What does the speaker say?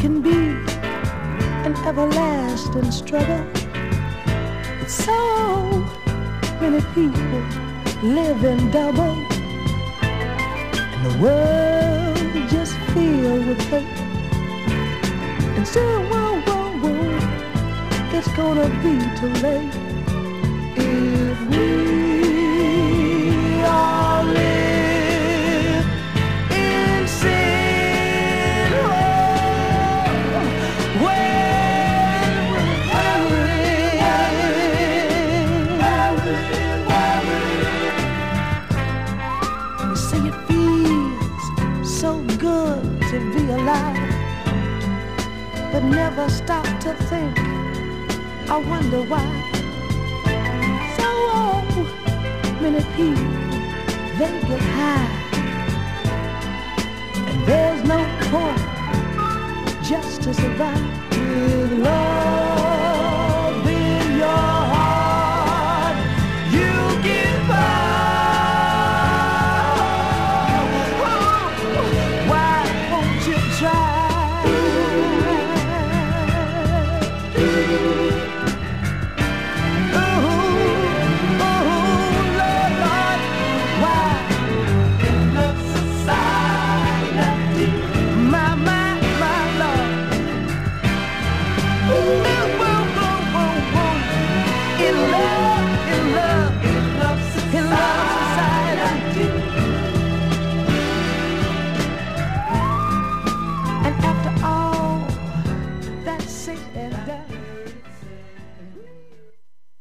can be an everlasting struggle. It's so many people live in double, and the world just filled with hate. And soon, it's gonna be too late if we all live in sin. You say it feels so good to be alive, but never stop to think. I wonder why so many people, they get high, and there's no point just to survive. With love in your heart, you get by. Why won't you try? And after all that's said and done,